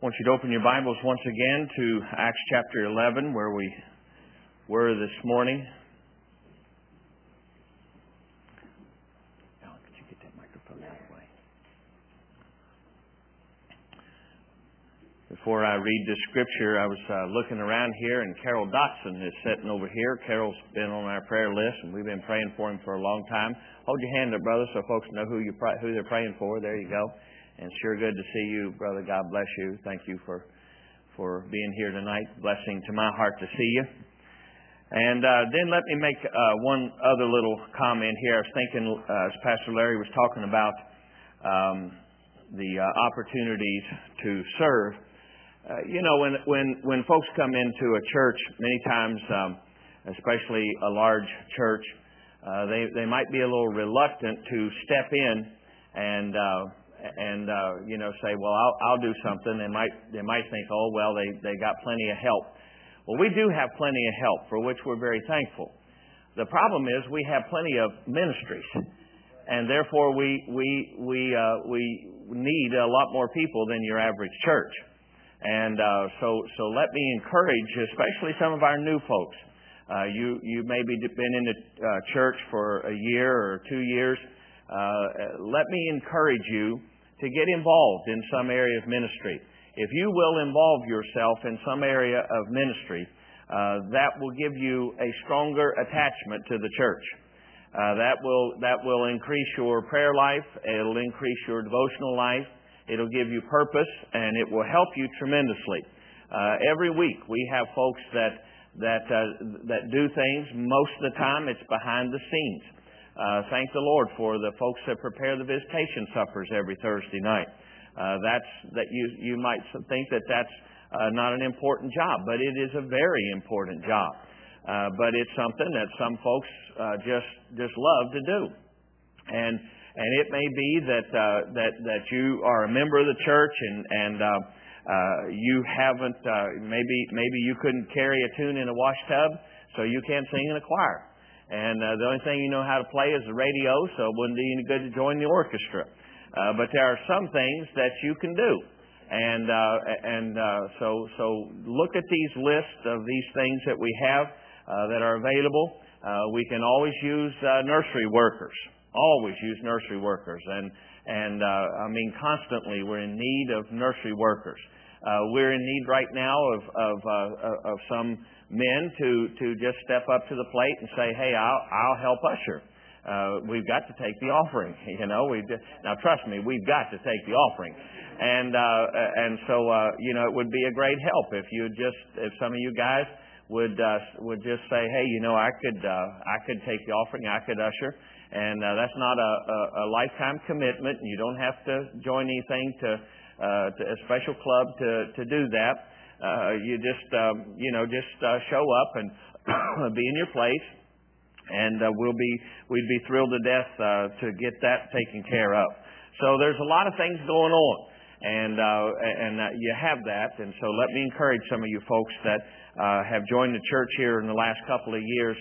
I want you to open your Bibles once again to Acts chapter 11, where we were this morning. Alan, could you get that microphone out of the way? Before I read the scripture, I was looking around here, and Carol Dotson is sitting over here. Carol's been on our prayer list, and we've been praying for him for a long time. Hold your hand up, brother, so folks know who they're praying for. There you go. And sure good to see you, brother. God bless you. Thank you for being here tonight. Blessing to my heart to see you. And then let me make one other little comment here. I was thinking, as Pastor Larry was talking about the opportunities to serve. When folks come into a church, many times, especially a large church, they might be a little reluctant to step in and say, well, I'll do something. They might think, oh, well, they got plenty of help. Well, we do have plenty of help, for which we're very thankful. The problem is we have plenty of ministries, and therefore we need a lot more people than your average church. And so let me encourage, especially some of our new folks. You maybe been in the church for a year or 2 years. Let me encourage you to get involved in some area of ministry. If you will involve yourself in some area of ministry, that will give you a stronger attachment to the church. That will increase your prayer life. It'll increase your devotional life. It'll give you purpose, and it will help you tremendously. Every week we have folks that do things. Most of the time it's behind the scenes. Thank the Lord for the folks that prepare the visitation suppers every Thursday night. You might think that's not an important job, but it is a very important job. But it's something that some folks just love to do, and it may be that you are a member of the church and you haven't maybe you couldn't carry a tune in a wash tub, so you can't sing in a choir. And the only thing you know how to play is the radio, so it wouldn't be any good to join the orchestra. But there are some things that you can do. So look at these lists of these things that we have that are available. We can always use nursery workers. Always use nursery workers. Constantly we're in need of nursery workers. We're in need right now of some men to just step up to the plate and say, hey, I'll help usher. We've got to take the offering. Now trust me, we've got to take the offering. So it would be a great help if some of you guys would just say, hey, I could take the offering, I could usher. And that's not a lifetime commitment. You don't have to join anything to a special club to do that. You just show up and be in your place, and we'd be thrilled to death to get that taken care of. So there's a lot of things going on, and you have that. And so let me encourage some of you folks that have joined the church here in the last couple of years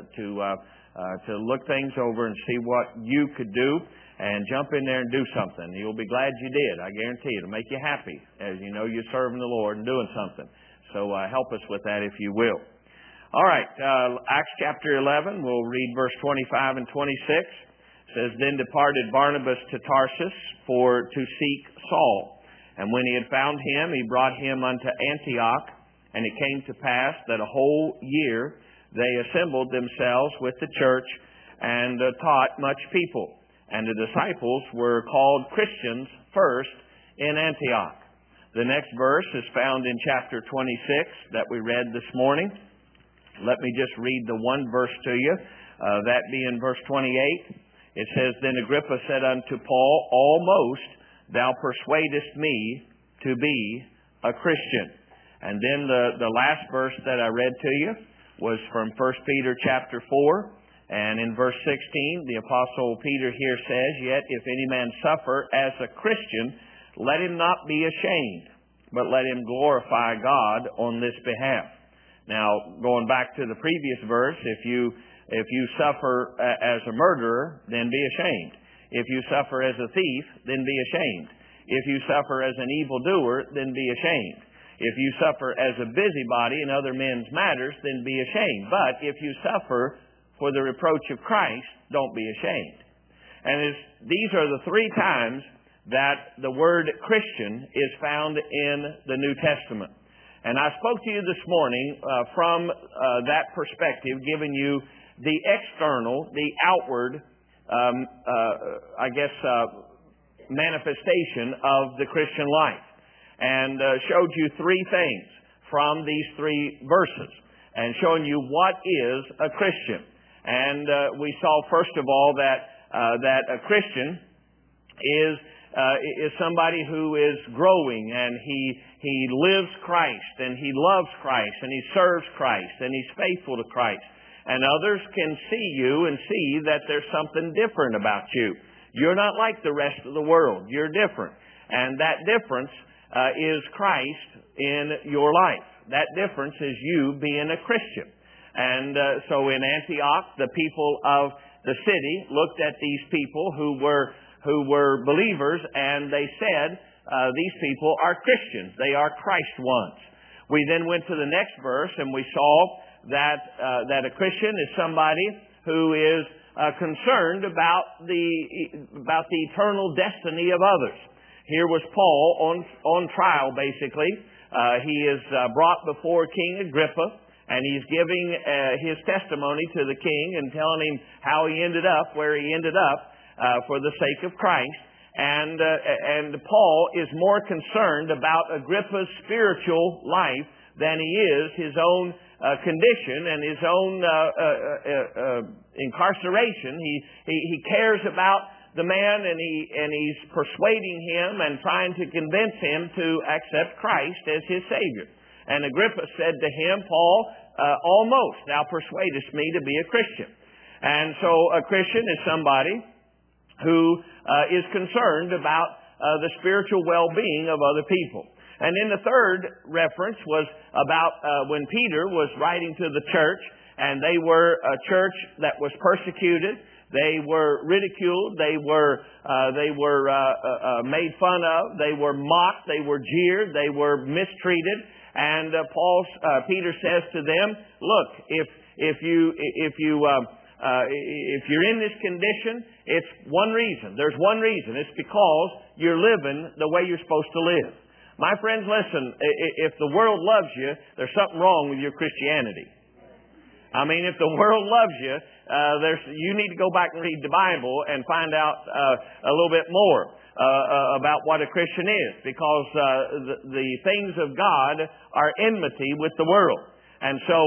to look things over and see what you could do, and jump in there and do something. You'll be glad you did. I guarantee you. It'll make you happy as you know you're serving the Lord and doing something. So help us with that if you will. All right, Acts chapter 11, we'll read verse 25 and 26. It says, Then departed Barnabas to Tarsus to seek Saul. And when he had found him, he brought him unto Antioch. And it came to pass that a whole year they assembled themselves with the church and taught much people. And the disciples were called Christians first in Antioch. The next verse is found in chapter 26 that we read this morning. Let me just read the one verse to you. That being verse 28. It says, Then Agrippa said unto Paul, Almost thou persuadest me to be a Christian. And then the last verse that I read to you was from 1 Peter chapter 4. And in verse 16, the Apostle Peter here says, Yet if any man suffer as a Christian, let him not be ashamed, but let him glorify God on this behalf. Now, going back to the previous verse, if you suffer as a murderer, then be ashamed. If you suffer as a thief, then be ashamed. If you suffer as an evildoer, then be ashamed. If you suffer as a busybody in other men's matters, then be ashamed. But if you suffer for the reproach of Christ, don't be ashamed. And these are the three times that the word Christian is found in the New Testament. And I spoke to you this morning from that perspective, giving you the external, the outward, manifestation of the Christian life. And showed you three things from these three verses. And showing you what is a Christian. And we saw, first of all, that a Christian is somebody who is growing, and he lives Christ, and he loves Christ, and he serves Christ, and he's faithful to Christ. And others can see you and see that there's something different about you. You're not like the rest of the world. You're different. And that difference is Christ in your life. That difference is you being a Christian. And so in Antioch, the people of the city looked at these people who were believers, and they said, these people are Christians. They are Christ ones. We then went to the next verse, and we saw that a Christian is somebody who is concerned about the eternal destiny of others. Here was Paul on trial, basically. He is brought before King Agrippa, and he's giving his testimony to the king and telling him how he ended up where he ended up for the sake of Christ. And Paul is more concerned about Agrippa's spiritual life than he is his own condition and his own incarceration. He cares about the man, and he's persuading him and trying to convince him to accept Christ as his Savior. And Agrippa said to him, Paul, almost thou persuadest me to be a Christian. And so a Christian is somebody who is concerned about the spiritual well-being of other people. And then the third reference was about when Peter was writing to the church, and they were a church that was persecuted. They were ridiculed. They were made fun of. They were mocked. They were jeered. They were mistreated. And Peter says to them, "Look, if you're in this condition, it's one reason. There's one reason. It's because you're living the way you're supposed to live." My friends, listen. If the world loves you, there's something wrong with your Christianity. I mean, if the world loves you, you need to go back and read the Bible and find out a little bit more about what a Christian is, because the things of God are enmity with the world. And so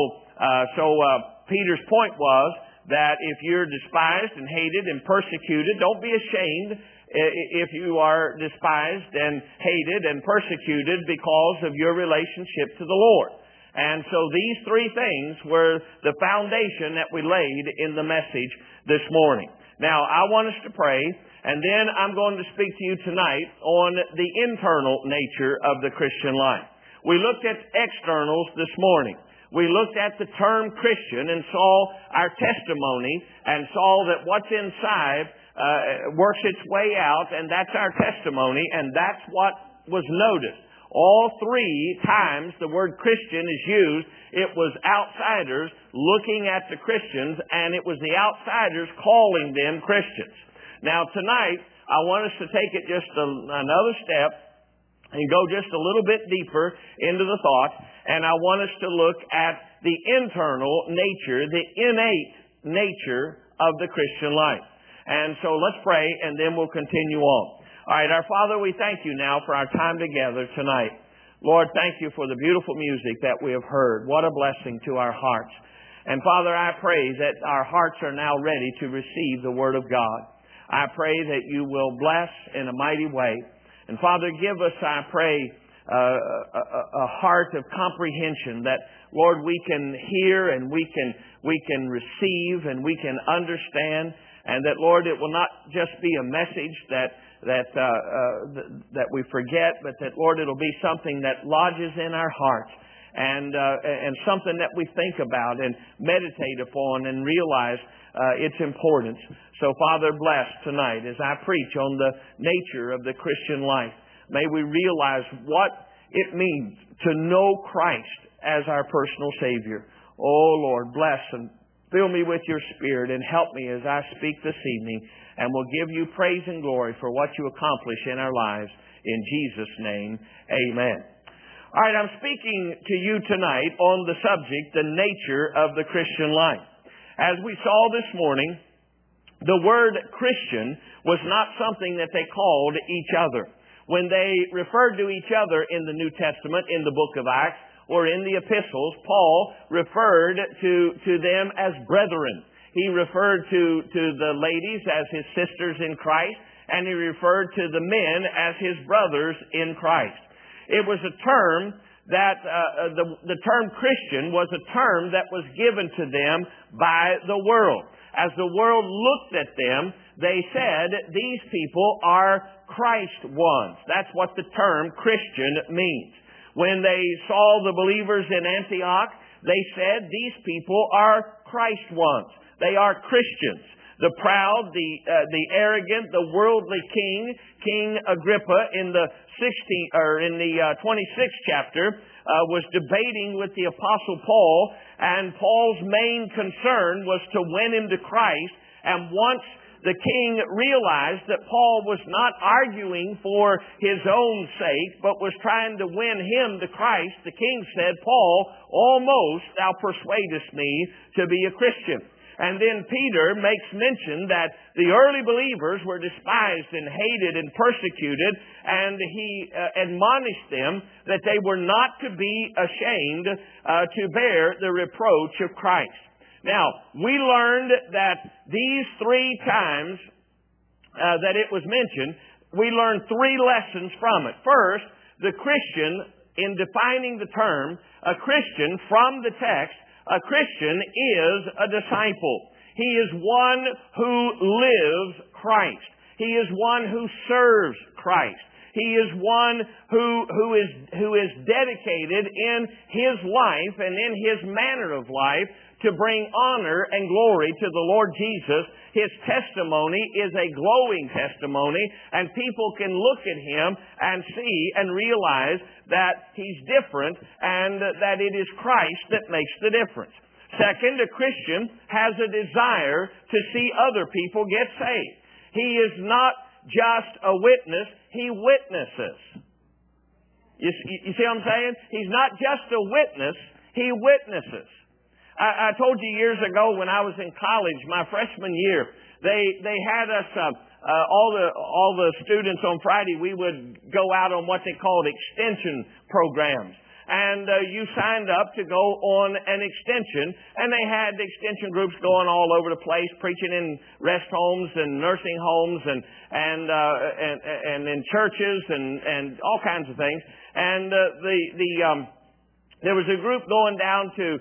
Peter's point was that if you're despised and hated and persecuted, don't be ashamed if you are despised and hated and persecuted because of your relationship to the Lord. And so these three things were the foundation that we laid in the message this morning. Now, I want us to pray, and then I'm going to speak to you tonight on the internal nature of the Christian life. We looked at externals this morning. We looked at the term Christian and saw our testimony and saw that what's inside works its way out, and that's our testimony, and that's what was noticed. All three times the word Christian is used, it was outsiders looking at the Christians, and it was the outsiders calling them Christians. Now tonight, I want us to take it just another step and go just a little bit deeper into the thought, and I want us to look at the internal nature, the innate nature of the Christian life. And so let's pray, and then we'll continue on. All right, our Father, we thank you now for our time together tonight. Lord, thank you for the beautiful music that we have heard. What a blessing to our hearts. And Father, I pray that our hearts are now ready to receive the Word of God. I pray that you will bless in a mighty way. And Father, give us, I pray, a heart of comprehension that, Lord, we can hear and we can receive and we can understand, and that, Lord, it will not just be a message that we forget, but that, Lord, it'll be something that lodges in our hearts, and something that we think about and meditate upon and realize its importance. So, Father, bless tonight as I preach on the nature of the Christian life. may we realize what it means to know Christ as our personal Savior. Oh, Lord, bless and fill me with your Spirit and help me as I speak this evening. And we'll give you praise and glory for what you accomplish in our lives. In Jesus' name, amen. All right, I'm speaking to you tonight on the subject, the nature of the Christian life. As we saw this morning, the word Christian was not something that they called each other. When they referred to each other in the New Testament, in the book of Acts, or in the epistles, Paul referred to them as brethren. He referred to the ladies as his sisters in Christ, and he referred to the men as his brothers in Christ. It was a term that, the term Christian was a term that was given to them by the world. As the world looked at them, they said, these people are Christ ones. That's what the term Christian means. When they saw the believers in Antioch, they said, these people are Christ ones. They are Christians. The proud, the arrogant, the worldly king, King Agrippa, in the 26th chapter, was debating with the Apostle Paul, and Paul's main concern was to win him to Christ. And once the king realized that Paul was not arguing for his own sake, but was trying to win him to Christ, the king said, Paul, almost thou persuadest me to be a Christian. And then Peter makes mention that the early believers were despised and hated and persecuted, and he admonished them that they were not to be ashamed to bear the reproach of Christ. Now, we learned that these 3 times that it was mentioned, we learned 3 lessons from it. First, the Christian, in defining the term, a Christian from the text, a Christian is a disciple. He is one who lives Christ. He is one who serves Christ. He is one who is dedicated in his life and in his manner of life to bring honor and glory to the Lord Jesus. His testimony is a glowing testimony, and people can look at him and see and realize that he's different and that it is Christ that makes the difference. Second, a Christian has a desire to see other people get saved. He is not just a witness, he witnesses. You see what I'm saying? He's not just a witness, he witnesses. I told you years ago when I was in college, my freshman year, they had us, all the students on Friday, we would go out on what they called extension programs. And you signed up to go on an extension, and they had extension groups going all over the place, preaching in rest homes and nursing homes and in churches and all kinds of things. And there was a group going down to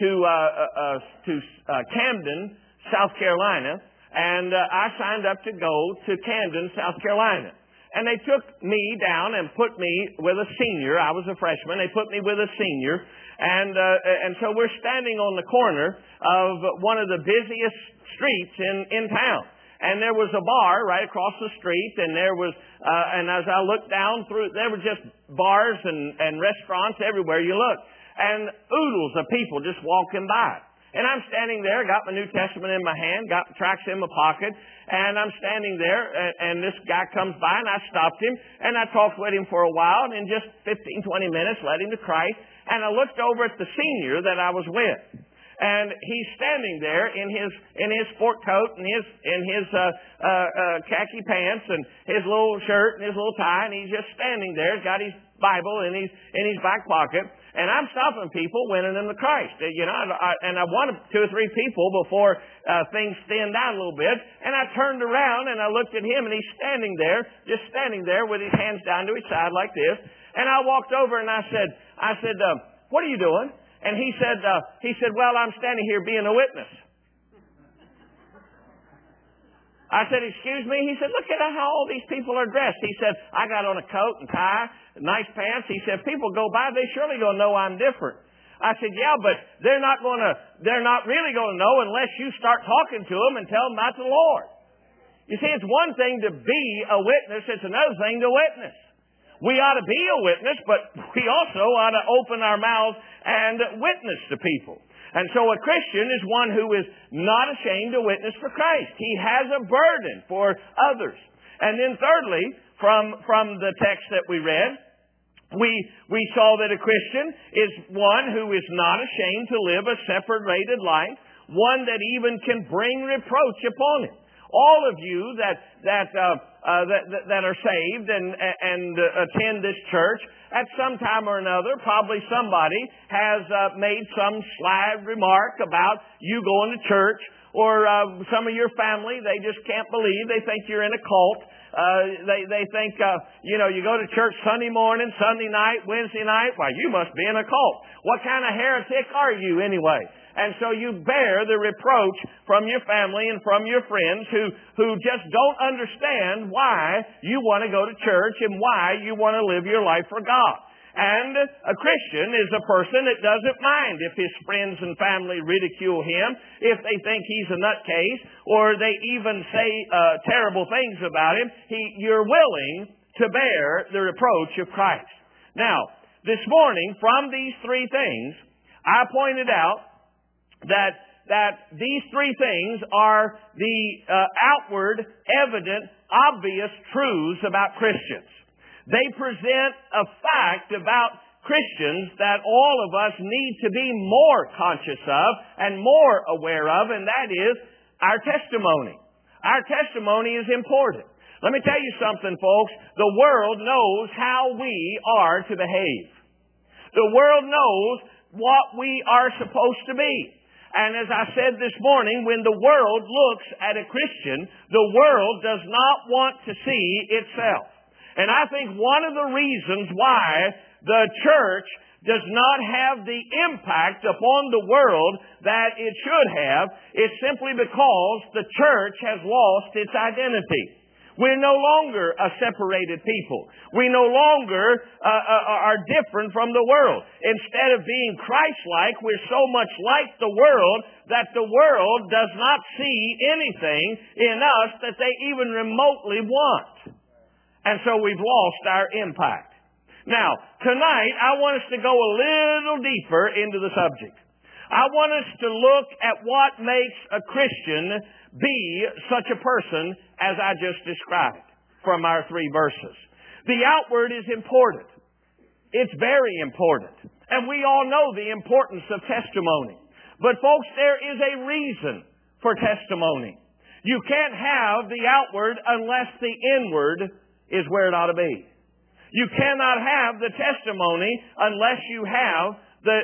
Camden, South Carolina, and I signed up to go to Camden, South Carolina. And they took me down and put me with a senior. I was a freshman. They put me with a senior. And so we're standing on the corner of one of the busiest streets in town. And there was a bar right across the street, and there was, and as I looked down through, there were just bars and restaurants everywhere you look. And oodles of people just walking by. And I'm standing there, got my New Testament in my hand, got the tracts in my pocket, and I'm standing there, and this guy comes by, and I stopped him, and I talked with him for a while, and in just 15, 20 minutes, led him to Christ, and I looked over at the senior that I was with. And he's standing there in his sport coat and his khaki pants and his little shirt and his little tie, and he's just standing there. He's got his Bible in his back pocket, and I'm stopping people, winning them to Christ. You know, I wanted 2 or 3 people before things thinned out a little bit, and I turned around and I looked at him, and he's standing there, just standing there with his hands down to his side like this. And I walked over and I said, "What are you doing?" And he said, "Well, I'm standing here being a witness." I said, "Excuse me?" He said, "Look at how all these people are dressed." He said, "I got on a coat and tie, nice pants." He said, "People go by, they surely gonna know I'm different." I said, "Yeah, but they're not really gonna know unless you start talking to them and tell them about the Lord." You see, it's one thing to be a witness, it's another thing to witness. We ought to be a witness, but we also ought to open our mouths and witness to people. And so a Christian is one who is not ashamed to witness for Christ. He has a burden for others. And then thirdly, from the text that we read, we saw that a Christian is one who is not ashamed to live a separated life, one that even can bring reproach upon him. All of you that are saved and attend this church, at some time or another, probably somebody has made some sly remark about you going to church, or some of your family, they just can't believe. They think you're in a cult. They think, you go to church Sunday morning, Sunday night, Wednesday night. Why, you must be in a cult. What kind of heretic are you anyway? And so you bear the reproach from your family and from your friends who just don't understand why you want to go to church and why you want to live your life for God. And a Christian is a person that doesn't mind if his friends and family ridicule him, if they think he's a nutcase, or they even say terrible things about him. You're willing to bear the reproach of Christ. Now, this morning, from these three things, I pointed out that these three things are the outward, evident, obvious truths about Christians. They present a fact about Christians that all of us need to be more conscious of and more aware of, and that is our testimony. Our testimony is important. Let me tell you something, folks. The world knows how we are to behave. The world knows what we are supposed to be. And as I said this morning, when the world looks at a Christian, the world does not want to see itself. And I think one of the reasons why the church does not have the impact upon the world that it should have is simply because the church has lost its identity. We're no longer a separated people. We no longer are different from the world. Instead of being Christ-like, we're so much like the world that the world does not see anything in us that they even remotely want. And so we've lost our impact. Now, tonight, I want us to go a little deeper into the subject. I want us to look at what makes a Christian be such a person as I just described from our three verses. The outward is important. It's very important. And we all know the importance of testimony. But folks, there is a reason for testimony. You can't have the outward unless the inward is where it ought to be. You cannot have the testimony unless you have the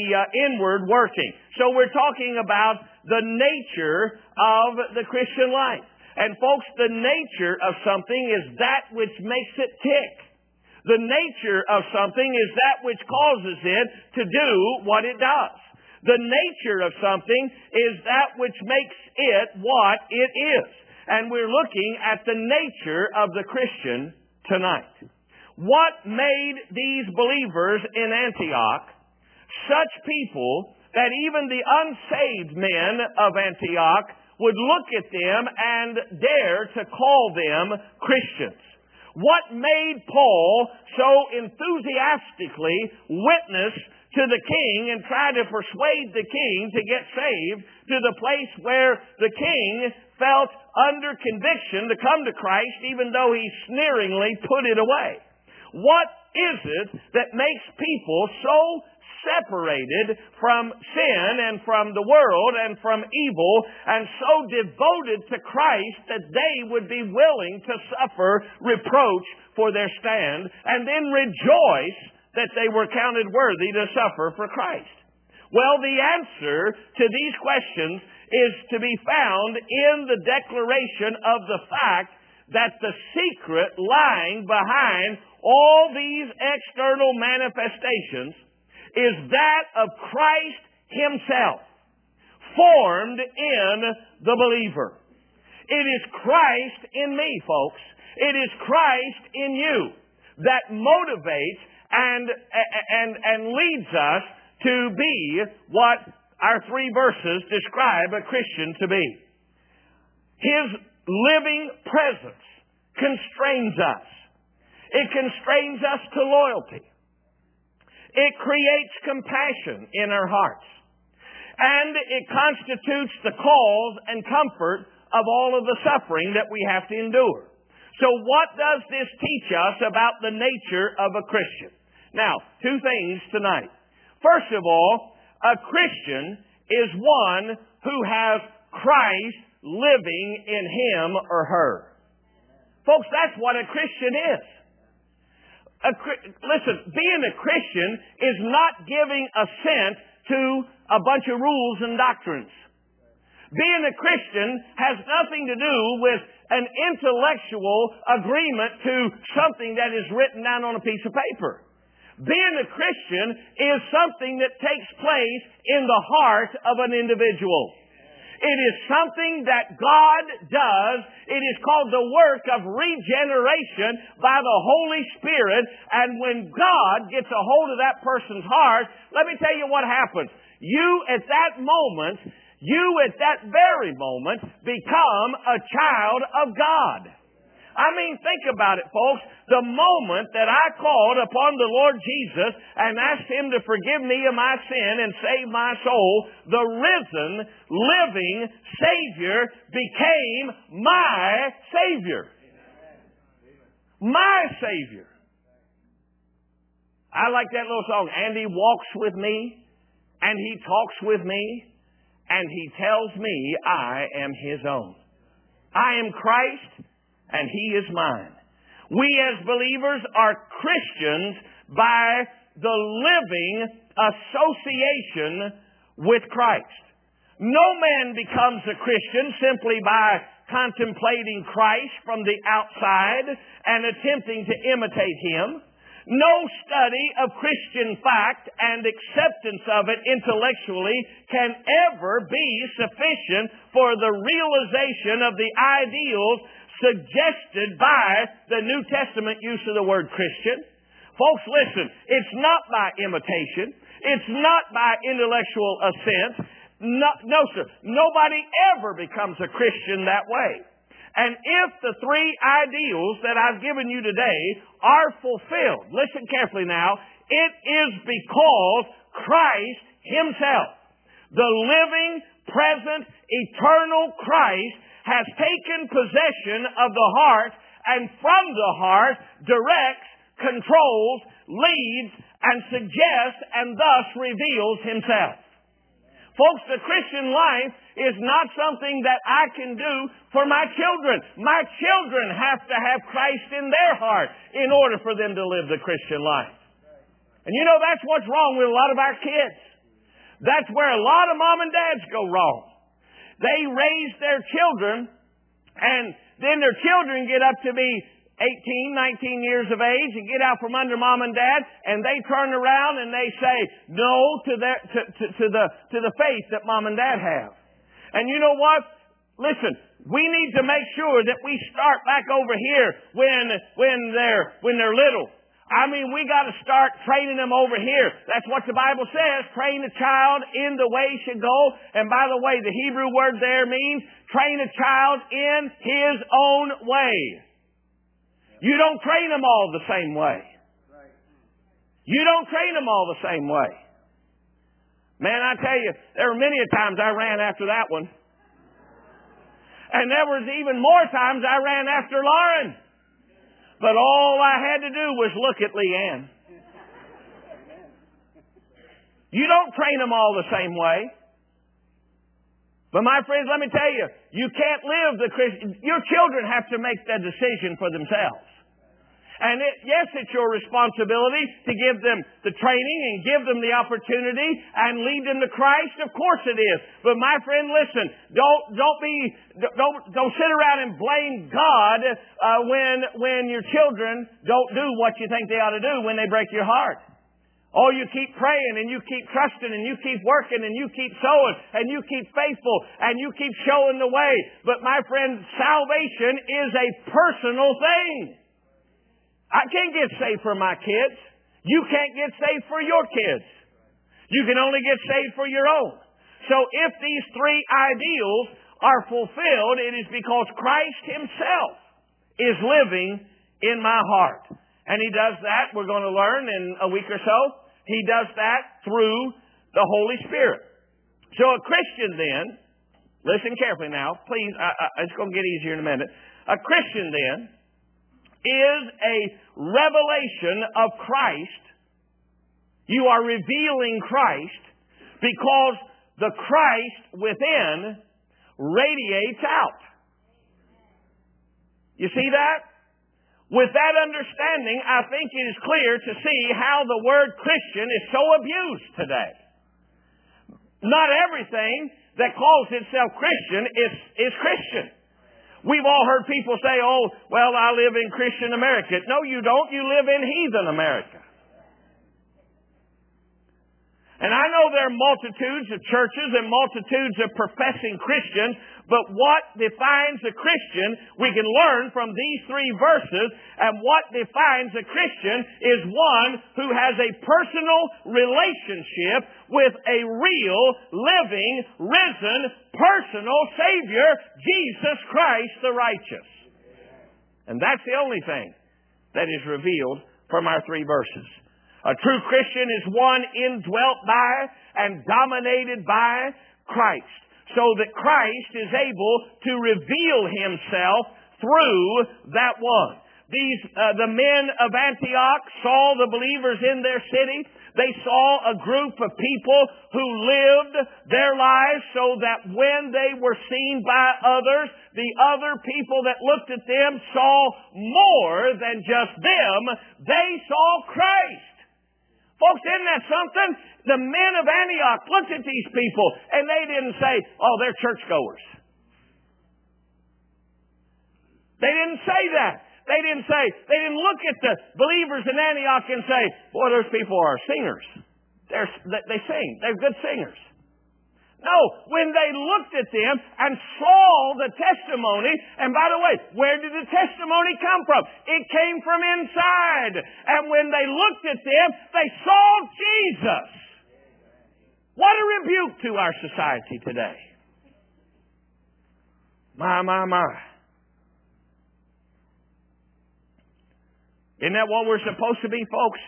inward working. So we're talking about the nature of the Christian life. And folks, the nature of something is that which makes it tick. The nature of something is that which causes it to do what it does. The nature of something is that which makes it what it is. And we're looking at the nature of the Christian tonight. What made these believers in Antioch such people that even the unsaved men of Antioch would look at them and dare to call them Christians? What made Paul so enthusiastically witness to the king and try to persuade the king to get saved to the place where the king felt under conviction to come to Christ even though he sneeringly put it away? What is it that makes people so separated from sin and from the world and from evil and so devoted to Christ that they would be willing to suffer reproach for their stand and then rejoice that they were counted worthy to suffer for Christ? Well, the answer to these questions is to be found in the declaration of the fact that the secret lying behind all these external manifestations is that of Christ Himself, formed in the believer. It is Christ in me, folks. It is Christ in you that motivates and leads us to be what our three verses describe a Christian to be. His living presence constrains us. It constrains us to loyalty. It creates compassion in our hearts. And it constitutes the cause and comfort of all of the suffering that we have to endure. So what does this teach us about the nature of a Christian? Now, two things tonight. First of all, a Christian is one who has Christ living in him or her. Folks, that's what a Christian is. Listen, being a Christian is not giving assent to a bunch of rules and doctrines. Being a Christian has nothing to do with an intellectual agreement to something that is written down on a piece of paper. Being a Christian is something that takes place in the heart of an individual. It is something that God does. It is called the work of regeneration by the Holy Spirit. And when God gets a hold of that person's heart, let me tell you what happens. You at that very moment, become a child of God. I mean, think about it, folks. The moment that I called upon the Lord Jesus and asked Him to forgive me of my sin and save my soul, the risen, living Savior became my Savior. My Savior. I like that little song. And He walks with me, and He talks with me, and He tells me I am His own. I am Christ, and He is mine. We as believers are Christians by the living association with Christ. No man becomes a Christian simply by contemplating Christ from the outside and attempting to imitate Him. No study of Christian fact and acceptance of it intellectually can ever be sufficient for the realization of the ideals suggested by the New Testament use of the word Christian. Folks, listen, it's not by imitation. It's not by intellectual assent. No, sir. Nobody ever becomes a Christian that way. And if the three ideals that I've given you today are fulfilled, listen carefully now, it is because Christ Himself, the living, present, eternal Christ, has taken possession of the heart and from the heart directs, controls, leads, and suggests and thus reveals Himself. Folks, the Christian life is not something that I can do for my children. My children have to have Christ in their heart in order for them to live the Christian life. And you know, that's what's wrong with a lot of our kids. That's where a lot of mom and dads go wrong. They raise their children, and then their children get up to be 18, 19 years of age and get out from under mom and dad, and they turn around and they say no to the faith that mom and dad have. And you know what? Listen, we need to make sure that we start back over here when they're little. I mean, we got to start training them over here. That's what the Bible says. Train a child in the way he should go. And by the way, the Hebrew word there means train a child in his own way. You don't train them all the same way. You don't train them all the same way. Man, I tell you, there were many times I ran after that one. And there was even more times I ran after Lauren. But all I had to do was look at Leanne. You don't train them all the same way. But my friends, let me tell you, you can't live the Christian. Your children have to make that decision for themselves. And yes, it's your responsibility to give them the training and give them the opportunity and lead them to Christ. Of course it is. But my friend, listen, don't sit around and blame God when your children don't do what you think they ought to do when they break your heart. Oh, you keep praying and you keep trusting and you keep working and you keep sowing and you keep faithful and you keep showing the way. But my friend, salvation is a personal thing. I can't get saved for my kids. You can't get saved for your kids. You can only get saved for your own. So if these three ideals are fulfilled, it is because Christ Himself is living in my heart. And He does that, we're going to learn in a week or so, He does that through the Holy Spirit. So a Christian then, listen carefully now, please, it's going to get easier in a minute. A Christian then is a revelation of Christ. You are revealing Christ because the Christ within radiates out. You see that? With that understanding, I think it is clear to see how the word Christian is so abused today. Not everything that calls itself Christian is Christian. We've all heard people say, oh, well, I live in Christian America. No, you don't. You live in heathen America. And I know there are multitudes of churches and multitudes of professing Christians, but what defines a Christian, we can learn from these three verses, and what defines a Christian is one who has a personal relationship with a real, living, risen, personal Savior, Jesus Christ the righteous. And that's the only thing that is revealed from our three verses. A true Christian is one indwelt by and dominated by Christ, so that Christ is able to reveal Himself through that one. The men of Antioch saw the believers in their city. They saw a group of people who lived their lives so that when they were seen by others, the other people that looked at them saw more than just them. They saw Christ. Folks, isn't that something? The men of Antioch looked at these people and they didn't say, oh, they're churchgoers. They didn't say that. They didn't look at the believers in Antioch and say, boy, those people are singers. They sing. They're good singers. No, when they looked at them and saw the testimony, and by the way, where did the testimony come from? It came from inside. And when they looked at them, they saw Jesus. What a rebuke to our society today. My. Isn't that what we're supposed to be, folks?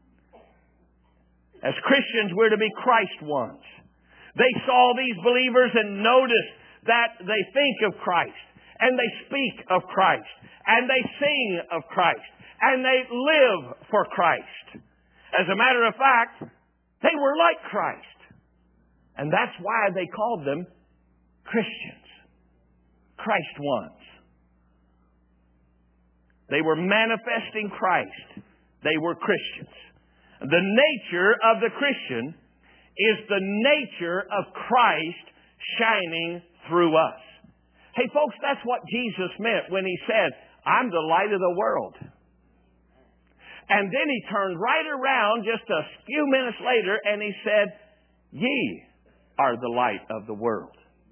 As Christians, we're to be Christ ones. They saw these believers and noticed that they think of Christ, and they speak of Christ, and they sing of Christ, and they live for Christ. As a matter of fact, they were like Christ. And that's why they called them Christians. Christ ones. They were manifesting Christ. They were Christians. The nature of the Christian is the nature of Christ shining through us. Hey folks, that's what Jesus meant when He said, I'm the light of the world. And then He turned right around just a few minutes later and He said, ye are the light of the world.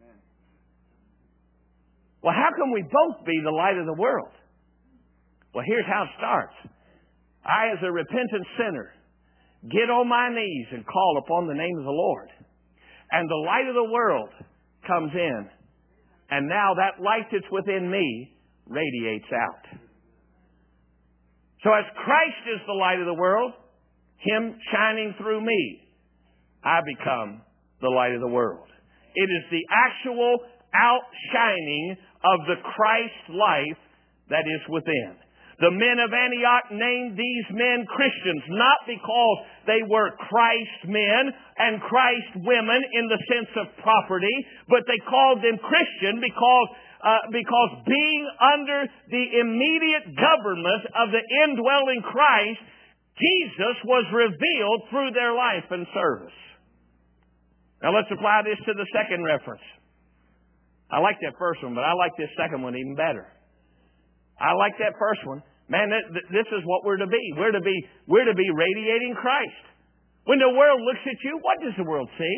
Well, how can we both be the light of the world? Well, here's how it starts. I, as a repentant sinner, get on my knees and call upon the name of the Lord. And the light of the world comes in. And now that light that's within me radiates out. So as Christ is the light of the world, Him shining through me, I become the light of the world. It is the actual outshining of the Christ life that is within. The men of Antioch named these men Christians, not because they were Christ men and Christ women in the sense of property, but they called them Christian because being under the immediate government of the indwelling Christ, Jesus was revealed through their life and service. Now let's apply this to the second reference. I like that first one, but I like this second one even better. I like that first one. Man, this is what we're to be. We're to be radiating Christ. When the world looks at you, what does the world see?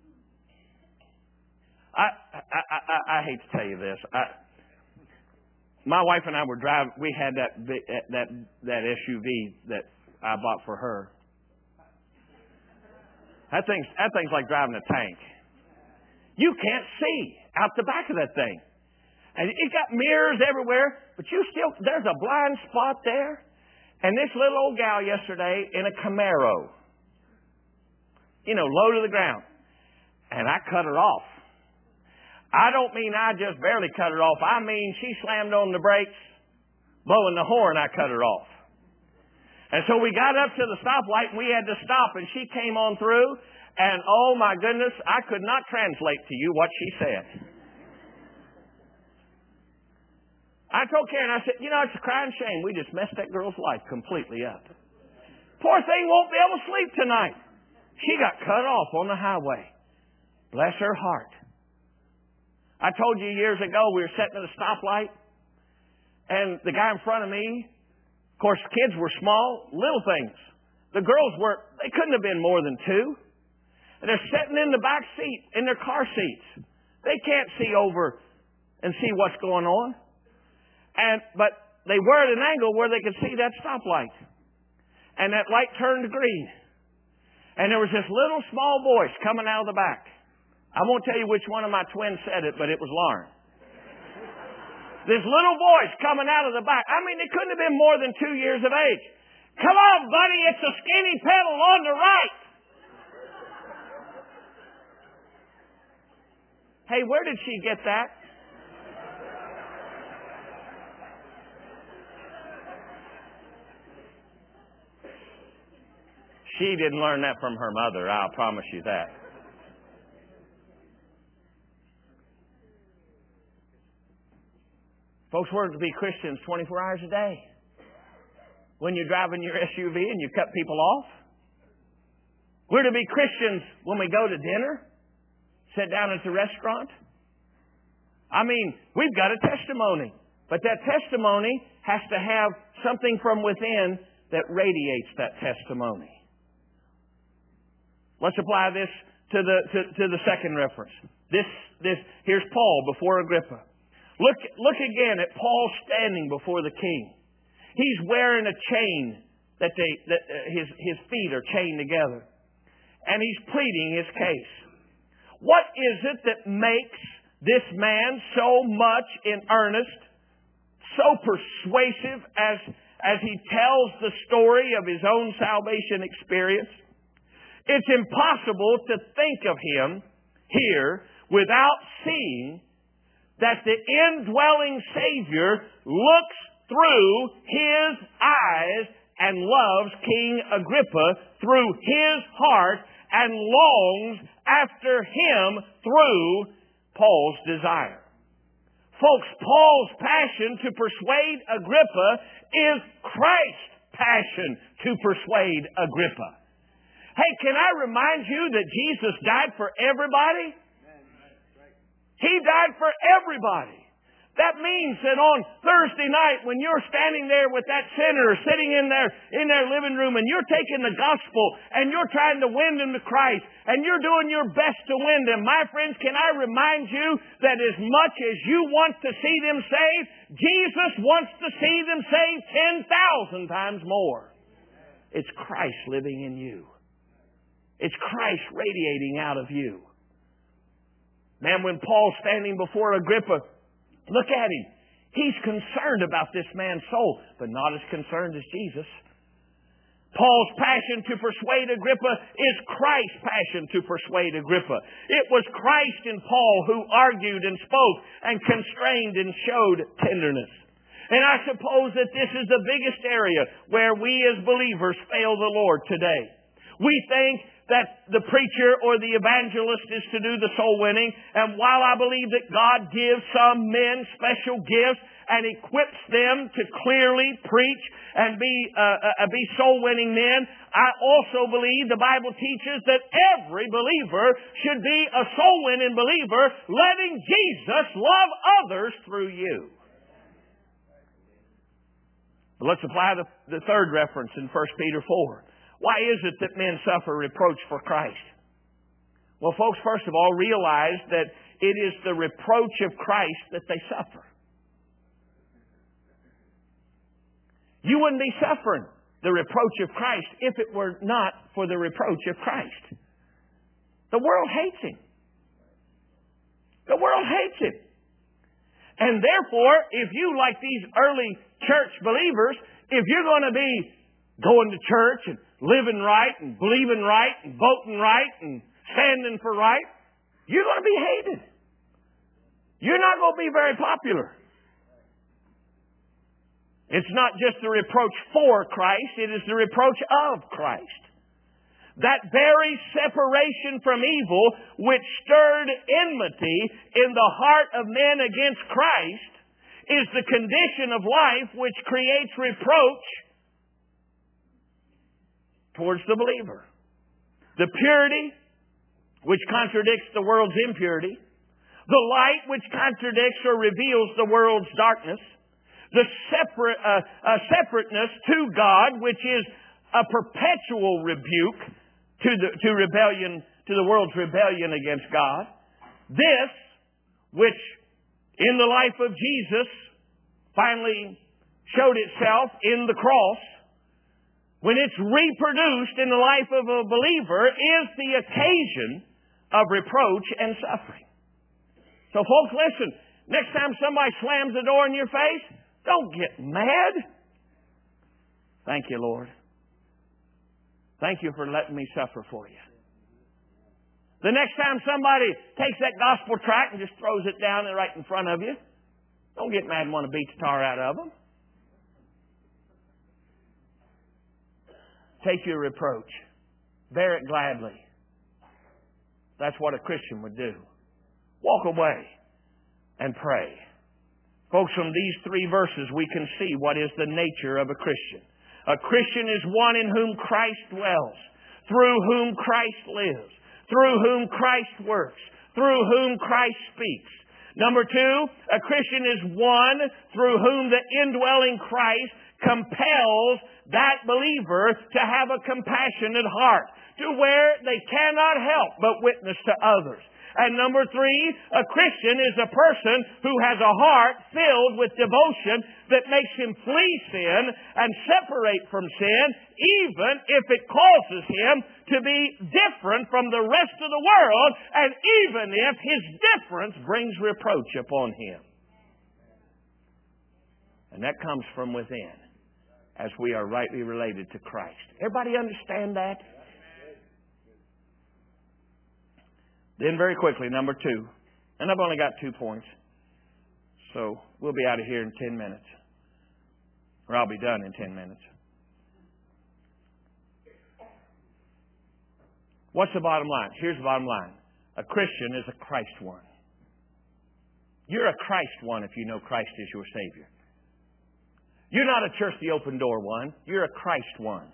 I hate to tell you this. My wife and I were driving. We had that SUV that I bought for her. That thing's like driving a tank. You can't see out the back of that thing. And it got mirrors everywhere, but there's a blind spot there. And this little old gal yesterday in a Camaro, low to the ground. And I cut her off. I don't mean I just barely cut her off. I mean she slammed on the brakes, blowing the horn, I cut her off. And so we got up to the stoplight and we had to stop, and she came on through, and oh my goodness, I could not translate to you what she said. I told Karen, I said, it's a crying shame. We just messed that girl's life completely up. Poor thing won't be able to sleep tonight. She got cut off on the highway. Bless her heart. I told you years ago we were sitting at a stoplight, and the guy in front of me, of course, kids were small, little things. The girls they couldn't have been more than 2. And they're sitting in the back seat, in their car seats. They can't see over and see what's going on. But they were at an angle where they could see that stoplight. And that light turned green. And there was this little small voice coming out of the back. I won't tell you which one of my twins said it, but it was Lauren. This little voice coming out of the back. I mean, they couldn't have been more than 2 years of age. Come on, buddy, it's a skinny pedal on the right. Hey, where did she get that? She didn't learn that from her mother, I'll promise you that. Folks, we're to be Christians 24 hours a day. When you're driving your SUV and you cut people off. We're to be Christians when we go to dinner, sit down at the restaurant. I mean, we've got a testimony. But that testimony has to have something from within that radiates that testimony. Let's apply this to the second reference. Here's Paul before Agrippa. Look again at Paul standing before the king. He's wearing a chain that his feet are chained together, and he's pleading his case. What is it that makes this man so much in earnest, so persuasive as he tells the story of his own salvation experience? It's impossible to think of him here without seeing that the indwelling Savior looks through his eyes and loves King Agrippa through his heart and longs after him through Paul's desire. Folks, Paul's passion to persuade Agrippa is Christ's passion to persuade Agrippa. Hey, can I remind you that Jesus died for everybody? He died for everybody. That means that on Thursday night, when you're standing there with that sinner sitting in their living room, and you're taking the gospel and you're trying to win them to Christ, and you're doing your best to win them, my friends, can I remind you that as much as you want to see them saved, Jesus wants to see them saved 10,000 times more. It's Christ living in you. It's Christ radiating out of you. Man, when Paul's standing before Agrippa, look at him. He's concerned about this man's soul, but not as concerned as Jesus. Paul's passion to persuade Agrippa is Christ's passion to persuade Agrippa. It was Christ in Paul who argued and spoke and constrained and showed tenderness. And I suppose that this is the biggest area where we as believers fail the Lord today. We think that the preacher or the evangelist is to do the soul winning. And while I believe that God gives some men special gifts and equips them to clearly preach and be soul winning men, I also believe the Bible teaches that every believer should be a soul winning believer, letting Jesus love others through you. But let's apply the third reference in 1 Peter 4. Why is it that men suffer reproach for Christ? Well, folks, first of all, realize that it is the reproach of Christ that they suffer. You wouldn't be suffering the reproach of Christ if it were not for the reproach of Christ. The world hates Him. The world hates Him. And therefore, if you, like these early church believers, If you're going to be going to church and living right and believing right and voting right and standing for right, you're going to be hated. You're not going to be very popular. It's not just the reproach for Christ, it is the reproach of Christ. That very separation from evil which stirred enmity in the heart of men against Christ is the condition of life which creates reproach towards the believer. The purity which contradicts the world's impurity, the light which contradicts or reveals the world's darkness, the separateness to God, which is a perpetual rebuke to rebellion, to the world's rebellion against God. This, which in the life of Jesus finally showed itself in the cross, when it's reproduced in the life of a believer, is the occasion of reproach and suffering. So folks, listen, next time somebody slams the door in your face, don't get mad. Thank you, Lord. Thank you for letting me suffer for you. The next time somebody takes that gospel tract and just throws it down right in front of you, don't get mad and want to beat the tar out of them. Take your reproach. Bear it gladly. That's what a Christian would do. Walk away and pray. Folks, from these three verses we can see what is the nature of a Christian. A Christian is one in whom Christ dwells, through whom Christ lives, through whom Christ works, through whom Christ speaks. Number two, a Christian is one through whom the indwelling Christ compels that believer to have a compassionate heart, to where they cannot help but witness to others. And number three, a Christian is a person who has a heart filled with devotion that makes him flee sin and separate from sin, even if it causes him to be different from the rest of the world, and even if his difference brings reproach upon him. And that comes from within, as we are rightly related to Christ. Everybody understand that? Then very quickly, number two. And I've only got 2 points. So we'll be out of here in 10 minutes. Or I'll be done in 10 minutes. What's the bottom line? Here's the bottom line. A Christian is a Christ one. You're a Christ one if you know Christ is your Savior. You're not a church the open door one. You're a Christ one.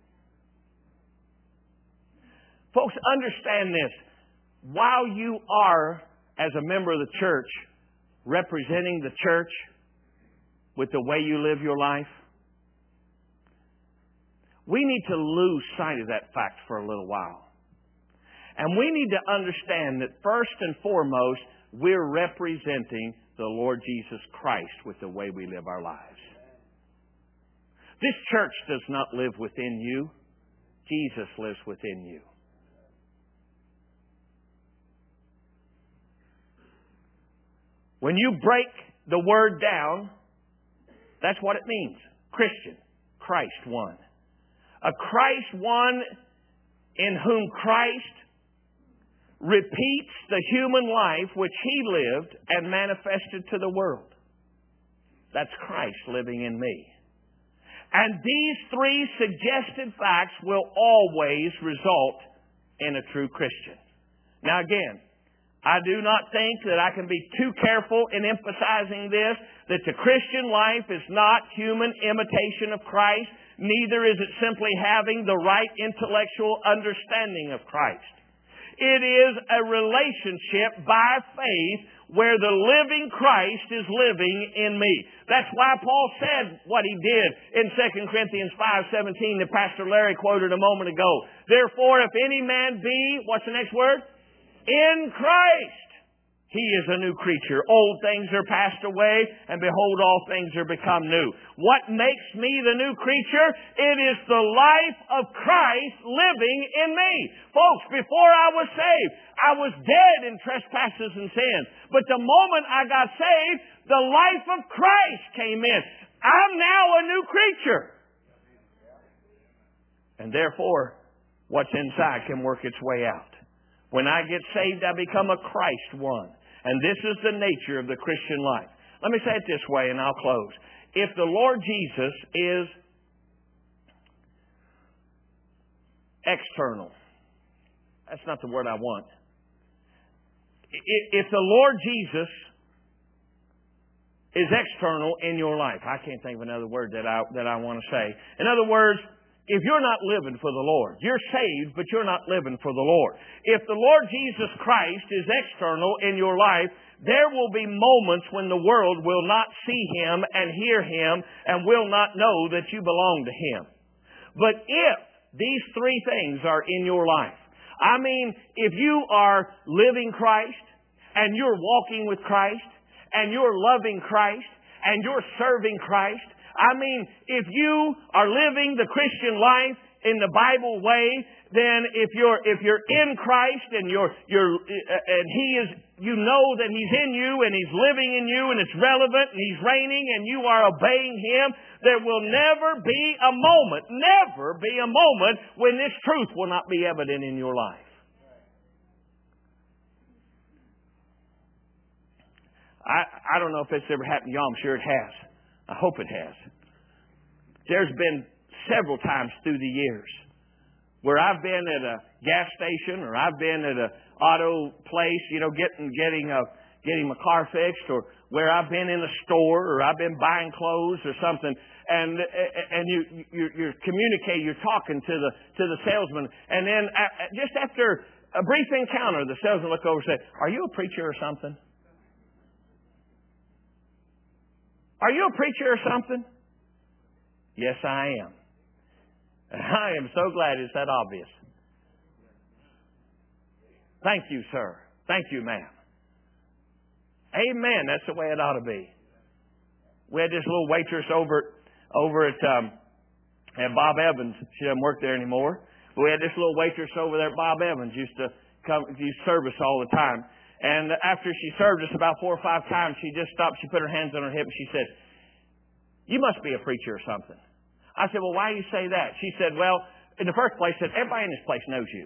Folks, understand this. While you are, as a member of the church, representing the church with the way you live your life, we need to lose sight of that fact for a little while. And we need to understand that first and foremost, we're representing the Lord Jesus Christ with the way we live our lives. This church does not live within you. Jesus lives within you. When you break the word down, that's what it means. Christian, Christ one. A Christ one in whom Christ repeats the human life which He lived and manifested to the world. That's Christ living in me. And these three suggested facts will always result in a true Christian. Now again, I do not think that I can be too careful in emphasizing this, that the Christian life is not human imitation of Christ, neither is it simply having the right intellectual understanding of Christ. It is a relationship by faith where the living Christ is living in me. That's why Paul said what he did in 2 Corinthians 5:17 that Pastor Larry quoted a moment ago. Therefore, if any man be, what's the next word? In Christ, he is a new creature. Old things are passed away, and behold, all things are become new. What makes me the new creature? It is the life of Christ living in me. Folks, before I was saved, I was dead in trespasses and sins. But the moment I got saved, the life of Christ came in. I'm now a new creature. And therefore, what's inside can work its way out. When I get saved, I become a Christ one. And this is the nature of the Christian life. Let me say it this way, and I'll close. If the Lord Jesus is external, that's not the word I want. If the Lord Jesus is external in your life, I can't think of another word that I want to say. In other words, if you're not living for the Lord, you're saved, but you're not living for the Lord. If the Lord Jesus Christ is external in your life, there will be moments when the world will not see Him and hear Him and will not know that you belong to Him. But if these three things are in your life, I mean, if you are living Christ and you're walking with Christ and you're loving Christ and you're serving Christ, I mean, if you are living the Christian life in the Bible way, then if you're in Christ and and He is, you know that He's in you and He's living in you and it's relevant and He's reigning and you are obeying Him, there will never be a moment when this truth will not be evident in your life. I don't know if it's ever happened to y'all. I'm sure it has. I hope it has. There's been several times through the years where I've been at a gas station or I've been at an auto place, getting my car fixed, or where I've been in a store or I've been buying clothes or something, and you're communicating, you're talking to the salesman, and then just after a brief encounter, the salesman look over and say, "Are you a preacher or something? Are you a preacher or something?" Yes, I am. I am so glad it's that obvious. Thank you, sir. Thank you, ma'am. Amen. That's the way it ought to be. We had this little waitress over at Bob Evans. She doesn't work there anymore. But we had this little waitress over there at Bob Evans. Used to serve us all the time. And after she served us about 4 or 5 times, she just stopped. She put her hands on her hip and she said, "You must be a preacher or something." I said, "Well, why do you say that?" She said, "Well, in the first place," said, "everybody in this place knows you."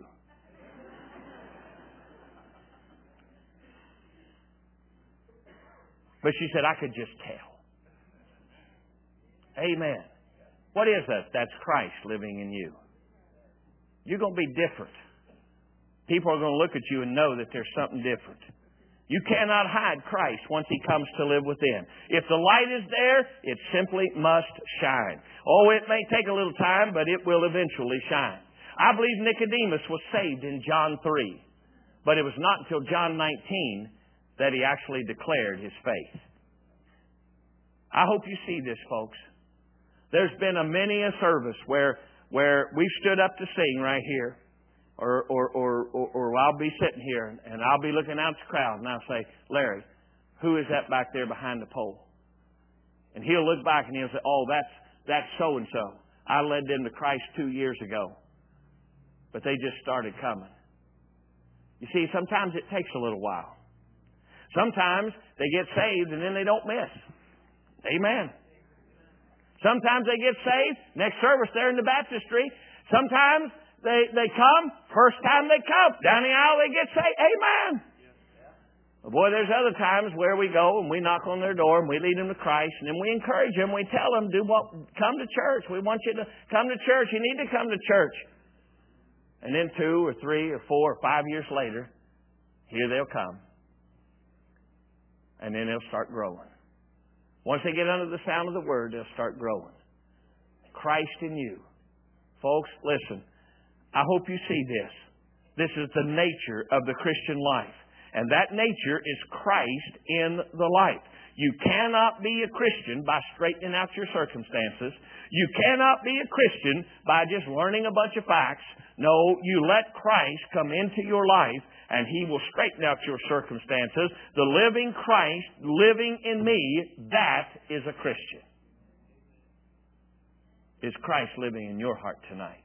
But she said, "I could just tell." Amen. What is that? That's Christ living in you. You're going to be different. People are going to look at you and know that there's something different. You cannot hide Christ once He comes to live within. If the light is there, it simply must shine. Oh, it may take a little time, but it will eventually shine. I believe Nicodemus was saved in John 3. But it was not until John 19 that he actually declared his faith. I hope you see this, folks. There's been many a service where we've stood up to sing right here. Or I'll be sitting here and I'll be looking out at the crowd and I'll say, "Larry, who is that back there behind the pole?" And he'll look back and he'll say, "Oh, that's so-and-so. I led them to Christ 2 years ago. But they just started coming." You see, sometimes it takes a little while. Sometimes they get saved and then they don't miss. Amen. Sometimes they get saved, next service they're in the baptistry. Sometimes they come, first time they come, down the aisle they get saved. Amen. But boy, there's other times where we go and we knock on their door and we lead them to Christ, and then we encourage them. We tell them, come to church. We want you to come to church. You need to come to church. And then 2 or 3 or 4 or 5 years later, here they'll come. And then they'll start growing. Once they get under the sound of the Word, they'll start growing. Christ in you. Folks, listen. I hope you see this. This is the nature of the Christian life. And that nature is Christ in the life. You cannot be a Christian by straightening out your circumstances. You cannot be a Christian by just learning a bunch of facts. No, you let Christ come into your life and He will straighten out your circumstances. The living Christ living in me, that is a Christian. Is Christ living in your heart tonight?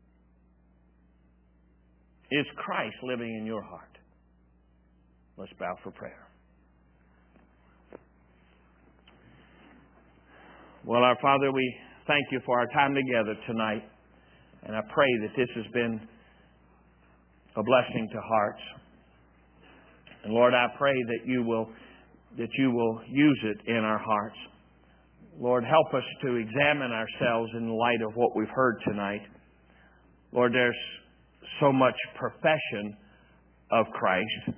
Is Christ living in your heart? Let's bow for prayer. Well, our Father, we thank you for our time together tonight. And I pray that this has been a blessing to hearts. And Lord, I pray that you will use it in our hearts. Lord, help us to examine ourselves in light of what we've heard tonight. Lord, there's so much profession of Christ.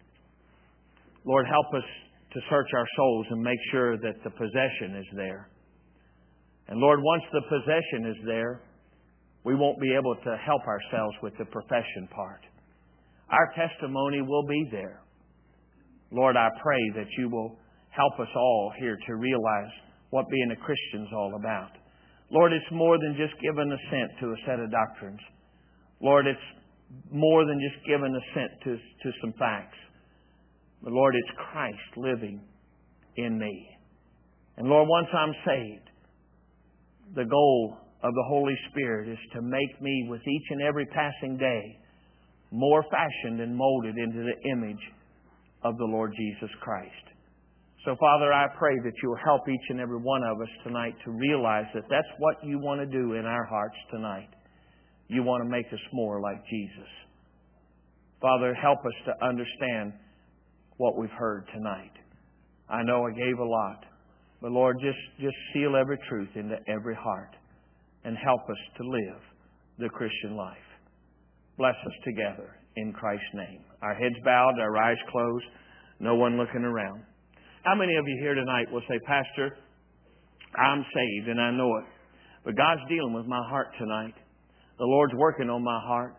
Lord, help us to search our souls and make sure that the possession is there. And Lord, once the possession is there, we won't be able to help ourselves with the profession part. Our testimony will be there. Lord, I pray that you will help us all here to realize what being a Christian is all about. Lord, it's more than just giving assent to a set of doctrines. Lord, it's more than just giving assent to some facts. But Lord, it's Christ living in me. And Lord, once I'm saved, the goal of the Holy Spirit is to make me, with each and every passing day, more fashioned and molded into the image of the Lord Jesus Christ. So, Father, I pray that you will help each and every one of us tonight to realize that that's what you want to do in our hearts tonight. You want to make us more like Jesus. Father, help us to understand what we've heard tonight. I know I gave a lot, but Lord, just seal every truth into every heart and help us to live the Christian life. Bless us together in Christ's name. Our heads bowed, our eyes closed, no one looking around. How many of you here tonight will say, Pastor, I'm saved and I know it, but God's dealing with my heart tonight. The Lord's working on my heart.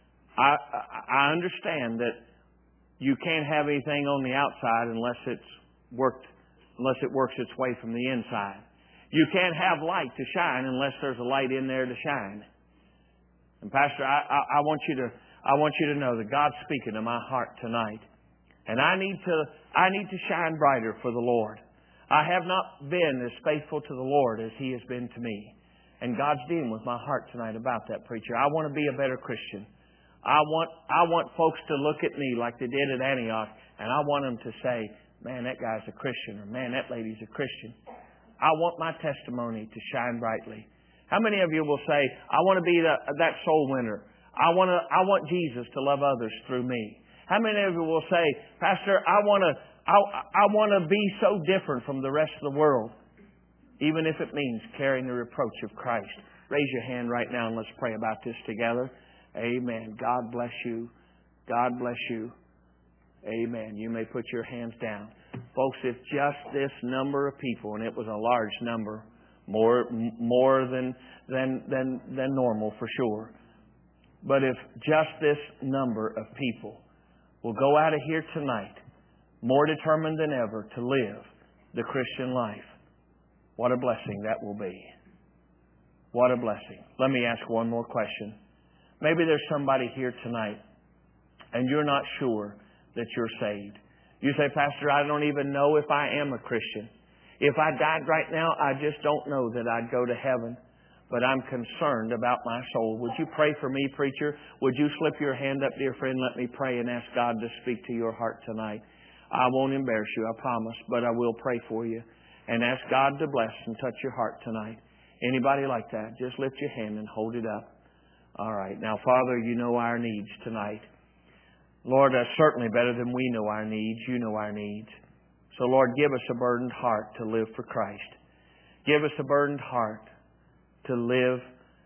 I understand that you can't have anything on the outside unless it works its way from the inside. You can't have light to shine unless there's a light in there to shine. And Pastor, I want you to know that God's speaking to my heart tonight. And I need to shine brighter for the Lord. I have not been as faithful to the Lord as He has been to me. And God's dealing with my heart tonight about that, preacher. I want to be a better Christian. I want folks to look at me like they did at Antioch, and I want them to say, man, that guy's a Christian, or man, that lady's a Christian. I want my testimony to shine brightly. How many of you will say, I want to be that soul winner? I want Jesus to love others through me. How many of you will say, Pastor, I want to be so different from the rest of the world, even if it means carrying the reproach of Christ? Raise your hand right now and let's pray about this together. Amen. God bless you. God bless you. Amen. You may put your hands down. Folks, if just this number of people, and it was a large number, more than normal for sure, but if just this number of people will go out of here tonight more determined than ever to live the Christian life, what a blessing that will be. What a blessing. Let me ask one more question. Maybe there's somebody here tonight and you're not sure that you're saved. You say, Pastor, I don't even know if I am a Christian. If I died right now, I just don't know that I'd go to heaven. But I'm concerned about my soul. Would you pray for me, preacher? Would you slip your hand up, dear friend? Let me pray and ask God to speak to your heart tonight. I won't embarrass you, I promise, but I will pray for you and ask God to bless and touch your heart tonight. Anybody like that? Just lift your hand and hold it up. All right. Now, Father, you know our needs tonight. Lord, that's certainly better than we know our needs. You know our needs. So, Lord, give us a burdened heart to live for Christ. Give us a burdened heart to live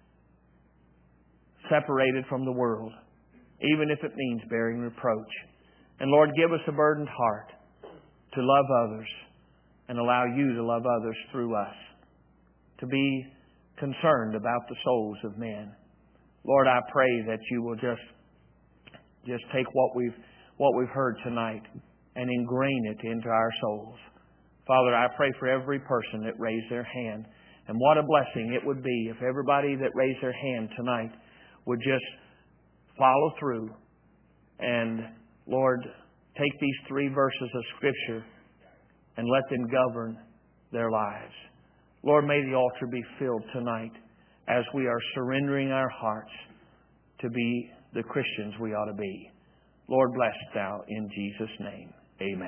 separated from the world, even if it means bearing reproach. And, Lord, give us a burdened heart to love others and allow you to love others through us, to be concerned about the souls of men. Lord, I pray that you will just take what we've heard tonight and ingrain it into our souls. Father, I pray for every person that raised their hand. And what a blessing it would be if everybody that raised their hand tonight would just follow through and, Lord, take these 3 verses of Scripture and let them govern their lives. Lord, may the altar be filled tonight as we are surrendering our hearts to be the Christians we ought to be. Lord, bless Thou in Jesus' name. Amen.